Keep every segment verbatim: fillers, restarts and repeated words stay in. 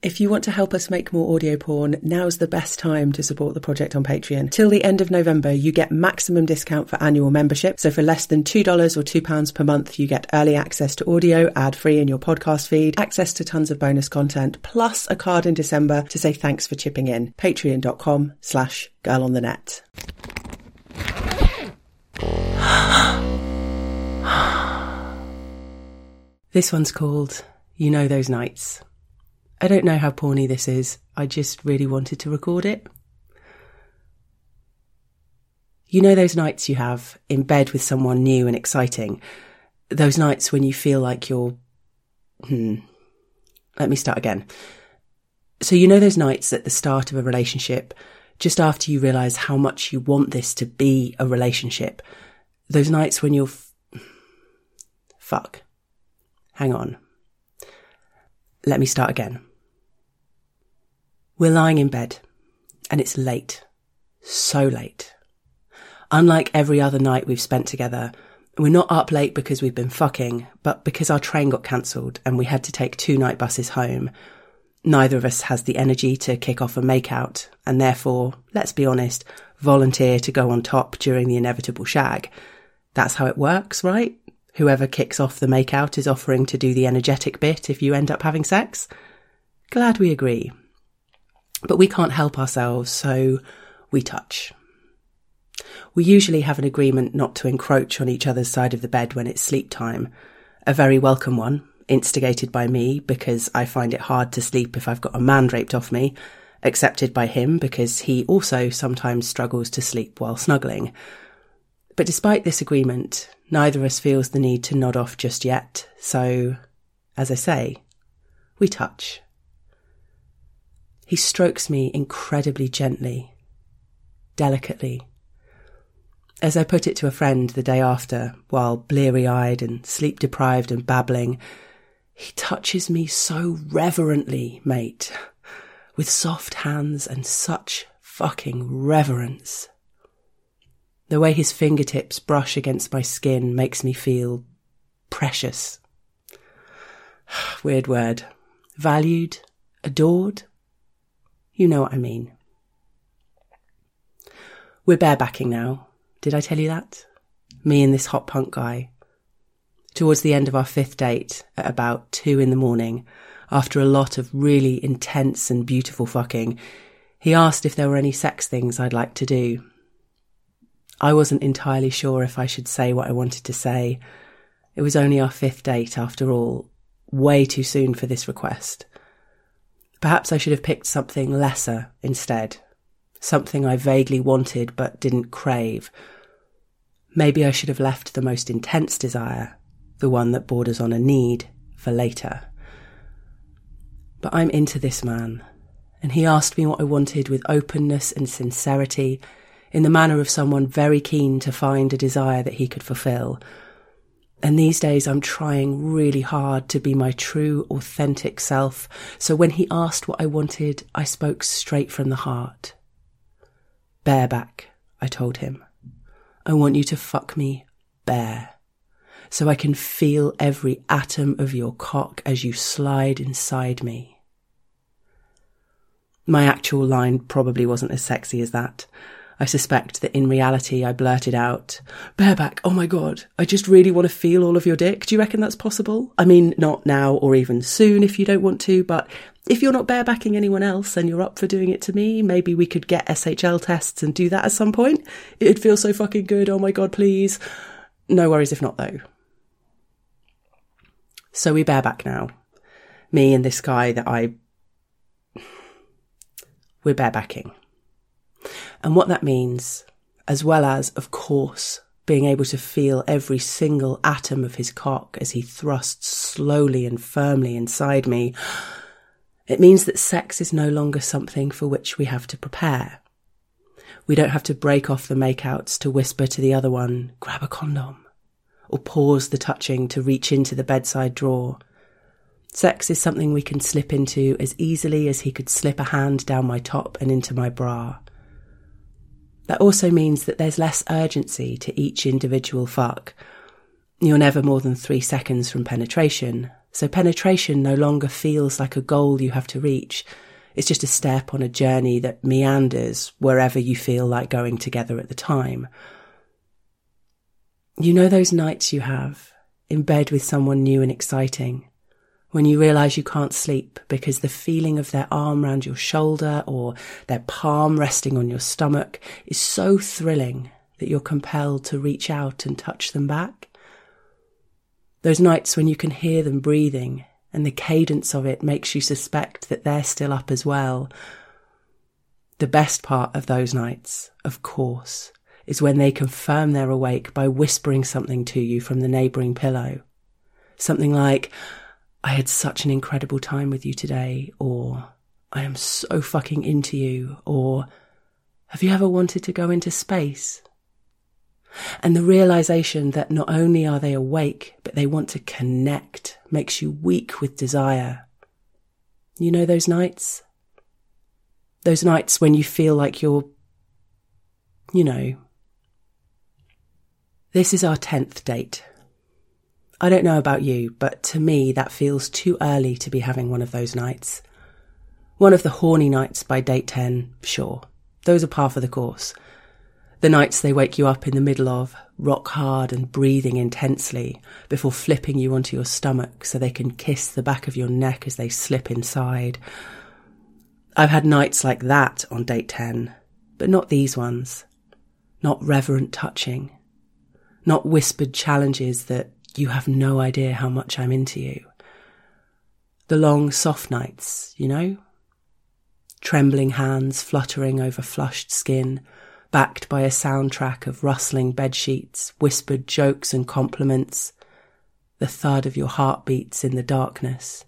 If you want to help us make more audio porn, now's the best time to support the project on Patreon. Till the end of November, you get maximum discount for annual membership. So for less than two dollars or two pounds per month, you get early access to audio, ad-free in your podcast feed, access to tons of bonus content, plus a card in December to say thanks for chipping in. Patreon.com slash girl on the net. This one's called You Know Those Nights. I don't know how porny this is, I just really wanted to record it. You know those nights you have in bed with someone new and exciting? Those nights when you feel like you're... Hmm. Let me start again. So you know those nights at the start of a relationship, just after you realise how much you want this to be a relationship. Those nights when you're... F- Fuck. Hang on. Let me start again. We're lying in bed, and it's late. So late. Unlike every other night we've spent together, we're not up late because we've been fucking, but because our train got cancelled and we had to take two night buses home. Neither of us has the energy to kick off a make-out, and therefore, let's be honest, volunteer to go on top during the inevitable shag. That's how it works, right? Whoever kicks off the make-out is offering to do the energetic bit if you end up having sex. Glad we agree. But we can't help ourselves, so we touch. We usually have an agreement not to encroach on each other's side of the bed when it's sleep time. A very welcome one, instigated by me because I find it hard to sleep if I've got a man draped off me, accepted by him because he also sometimes struggles to sleep while snuggling. But despite this agreement, neither of us feels the need to nod off just yet, so, as I say, we touch. He strokes me incredibly gently, delicately. As I put it to a friend the day after, while bleary-eyed and sleep-deprived and babbling, he touches me so reverently, mate, with soft hands and such fucking reverence. The way his fingertips brush against my skin makes me feel precious. Weird word. Valued? Adored? You know what I mean. We're barebacking now. Did I tell you that? Me and this hot punk guy. Towards the end of our fifth date, at about two in the morning, after a lot of really intense and beautiful fucking, he asked if there were any sex things I'd like to do. I wasn't entirely sure if I should say what I wanted to say. It was only our fifth date, after all, way too soon for this request. Perhaps I should have picked something lesser instead, something I vaguely wanted but didn't crave. Maybe I should have left the most intense desire, the one that borders on a need, for later. But I'm into this man, and he asked me what I wanted with openness and sincerity, in the manner of someone very keen to find a desire that he could fulfill. And these days I'm trying really hard to be my true, authentic self, so when he asked what I wanted, I spoke straight from the heart. Bareback, I told him. I want you to fuck me bare, so I can feel every atom of your cock as you slide inside me. My actual line probably wasn't as sexy as that. I suspect that in reality I blurted out, "Bareback, oh my god, I just really want to feel all of your dick. Do you reckon that's possible? I mean, not now or even soon if you don't want to, but if you're not barebacking anyone else and you're up for doing it to me, maybe we could get S H L tests and do that at some point. It'd feel so fucking good, oh my god, please. No worries if not though." So we bareback now. Me and this guy that I... We're barebacking. And what that means, as well as, of course, being able to feel every single atom of his cock as he thrusts slowly and firmly inside me, it means that sex is no longer something for which we have to prepare. We don't have to break off the makeouts to whisper to the other one, "Grab a condom," or pause the touching to reach into the bedside drawer. Sex is something we can slip into as easily as he could slip a hand down my top and into my bra. That also means that there's less urgency to each individual fuck. You're never more than three seconds from penetration, So penetration no longer feels like a goal you have to reach. It's just a step on a journey that meanders wherever you feel like going together at the time. You know those nights you have in bed with someone new and exciting, when you realise you can't sleep because the feeling of their arm round your shoulder or their palm resting on your stomach is so thrilling that you're compelled to reach out and touch them back? Those nights when you can hear them breathing and the cadence of it makes you suspect that they're still up as well. The best part of those nights, of course, is when they confirm they're awake by whispering something to you from the neighbouring pillow. Something like, "I had such an incredible time with you today," or "I am so fucking into you," or "Have you ever wanted to go into space?" And the realisation that not only are they awake, but they want to connect makes you weak with desire. You know those nights? Those nights when you feel like you're, you know. This is our tenth date. I don't know about you, but to me that feels too early to be having one of those nights. One of the horny nights by date ten, sure. Those are par for the course. The nights they wake you up in the middle of, rock hard and breathing intensely, before flipping you onto your stomach so they can kiss the back of your neck as they slip inside. I've had nights like that on date ten, but not these ones. Not reverent touching. Not whispered challenges that you have no idea how much I'm into you. The long, soft nights, you know? Trembling hands fluttering over flushed skin, backed by a soundtrack of rustling bedsheets, whispered jokes and compliments, the thud of your heartbeats in the darkness.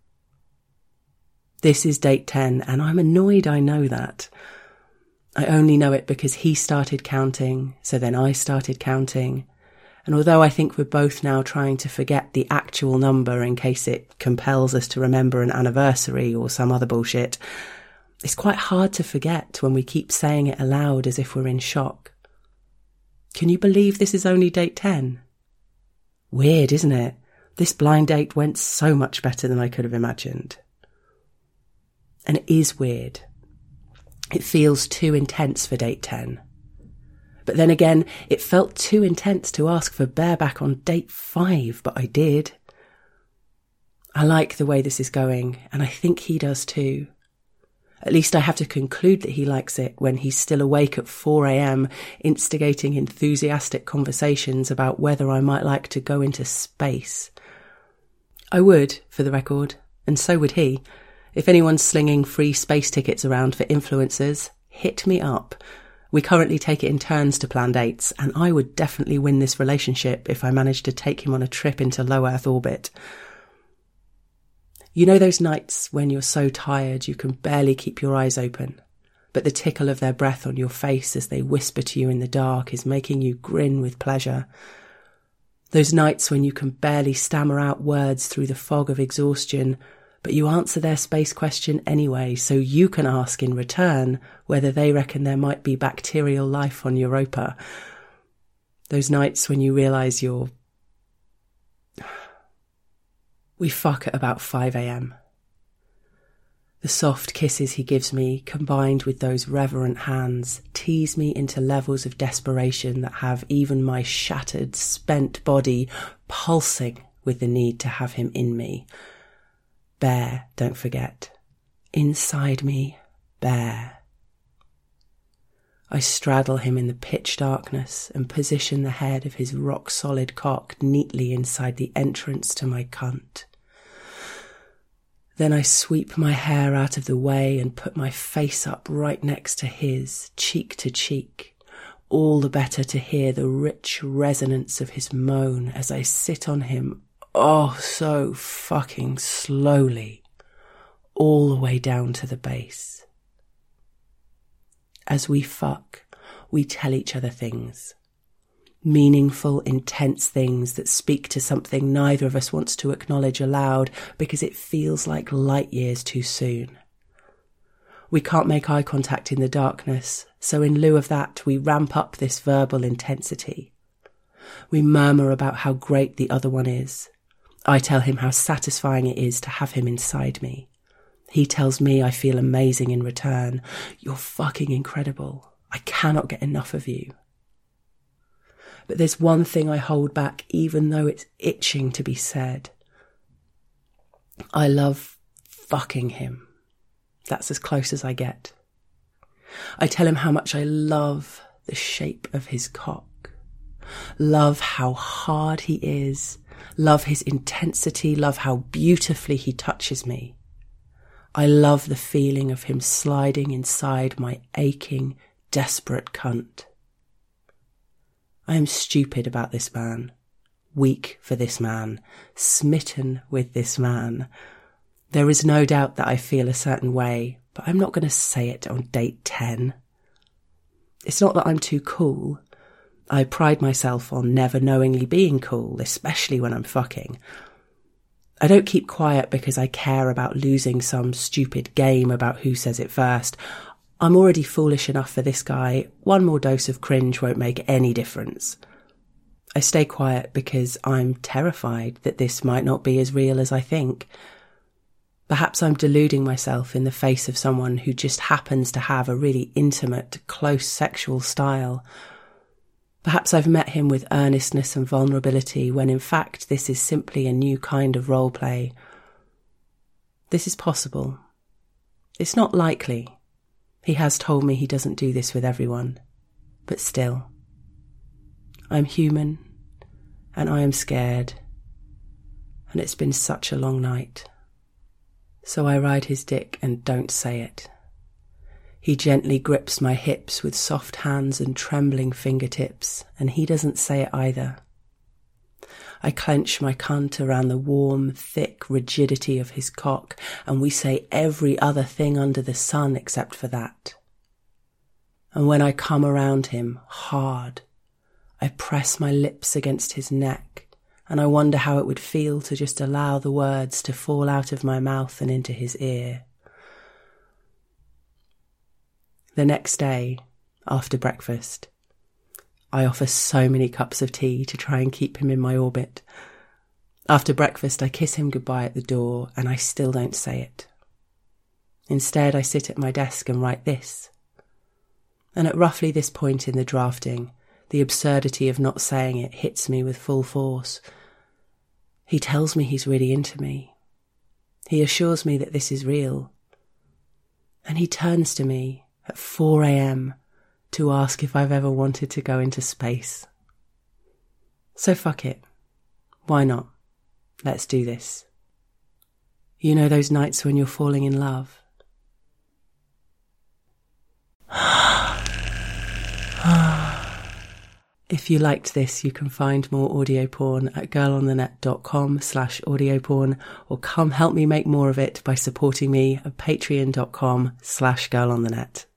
This is date ten, and I'm annoyed I know that. I only know it because he started counting, so then I started counting. And although I think we're both now trying to forget the actual number in case it compels us to remember an anniversary or some other bullshit, it's quite hard to forget when we keep saying it aloud as if we're in shock. Can you believe this is only date ten? Weird, isn't it? This blind date went so much better than I could have imagined. And it is weird. It feels too intense for date ten. But then again, it felt too intense to ask for bareback on date five, but I did. I like the way this is going, and I think he does too. At least I have to conclude that he likes it when he's still awake at four a.m, instigating enthusiastic conversations about whether I might like to go into space. I would, for the record, and so would he. If anyone's slinging free space tickets around for influencers, hit me up. We currently take it in turns to plan dates, and I would definitely win this relationship if I managed to take him on a trip into low Earth orbit. You know those nights when you're so tired you can barely keep your eyes open, but the tickle of their breath on your face as they whisper to you in the dark is making you grin with pleasure. Those nights when you can barely stammer out words through the fog of exhaustion, but you answer their space question anyway so you can ask in return whether they reckon there might be bacterial life on Europa. Those nights when you realise you're... We fuck at about five a.m. The soft kisses he gives me, combined with those reverent hands, tease me into levels of desperation that have even my shattered, spent body pulsing with the need to have him in me. Bare, don't forget. Inside me, bare. I straddle him in the pitch darkness and position the head of his rock-solid cock neatly inside the entrance to my cunt. Then I sweep my hair out of the way and put my face up right next to his, cheek to cheek, all the better to hear the rich resonance of his moan as I sit on him, oh, so fucking slowly, all the way down to the base. As we fuck, we tell each other things. Meaningful, intense things that speak to something neither of us wants to acknowledge aloud because it feels like light years too soon. We can't make eye contact in the darkness, so in lieu of that, we ramp up this verbal intensity. We murmur about how great the other one is, I tell him how satisfying it is to have him inside me. He tells me I feel amazing in return. You're fucking incredible. I cannot get enough of you. But there's one thing I hold back, even though it's itching to be said. I love fucking him. That's as close as I get. I tell him how much I love the shape of his cock. Love how hard he is. Love his intensity. Love how beautifully he touches me. I love the feeling of him sliding inside my aching, desperate cunt. I am stupid about this man, weak for this man, smitten with this man. There is no doubt that I feel a certain way, but I'm not going to say it on date ten. It's not that I'm too cool. I pride myself on never knowingly being cool, especially when I'm fucking. I don't keep quiet because I care about losing some stupid game about who says it first. I'm already foolish enough for this guy. One more dose of cringe won't make any difference. I stay quiet because I'm terrified that this might not be as real as I think. Perhaps I'm deluding myself in the face of someone who just happens to have a really intimate, close sexual style. Perhaps I've met him with earnestness and vulnerability when in fact this is simply a new kind of role play. This is possible. It's not likely. He has told me he doesn't do this with everyone. But still. I'm human, and I am scared, and it's been such a long night. So I ride his dick and don't say it. He gently grips my hips with soft hands and trembling fingertips, and he doesn't say it either. I clench my cunt around the warm, thick rigidity of his cock, and we say every other thing under the sun except for that. And when I come around him, hard, I press my lips against his neck, and I wonder how it would feel to just allow the words to fall out of my mouth and into his ear. The next day, after breakfast, I offer so many cups of tea to try and keep him in my orbit. After breakfast, I kiss him goodbye at the door, and I still don't say it. Instead, I sit at my desk and write this. And at roughly this point in the drafting, the absurdity of not saying it hits me with full force. He tells me he's really into me. He assures me that this is real. And he turns to me at four a.m. to ask if I've ever wanted to go into space. So fuck it. Why not? Let's do this. You know those nights when you're falling in love? If you liked this, you can find more audio porn at girlonthenet.com slash audio porn, or come help me make more of it by supporting me at patreon.com slash girlonthenet.